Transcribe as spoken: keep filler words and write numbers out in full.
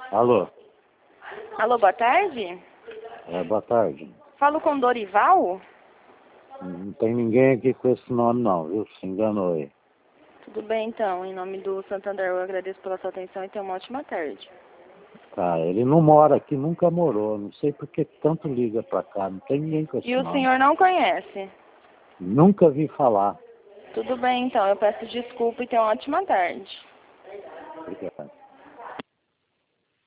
Alô? Alô, boa tarde. É, boa tarde. Falo com Dorival? Não tem ninguém aqui com esse nome não, viu? Se enganou aí. Tudo bem, então. Em nome do Santander, eu agradeço pela sua atenção e tenha uma ótima tarde. Tá, ele não mora aqui, nunca morou. Não sei por que tanto liga pra cá. Não tem ninguém com esse E o nome. senhor não conhece? Nunca vi falar. Tudo bem, então. Eu peço desculpa e tenha uma ótima tarde. Obrigado.